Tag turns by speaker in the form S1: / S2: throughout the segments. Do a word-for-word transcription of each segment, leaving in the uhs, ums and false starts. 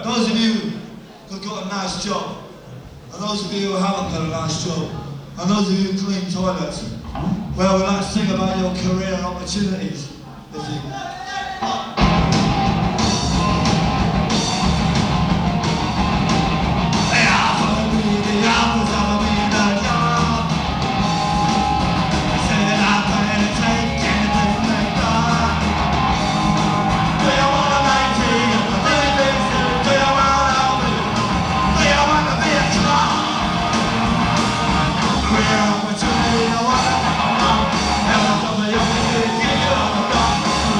S1: Those of you who've got a nice job, and those of you who haven't got a nice job, and those of you who clean toilets, well, we like to sing about your career and opportunities. If you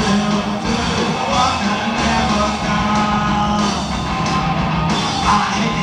S1: I hate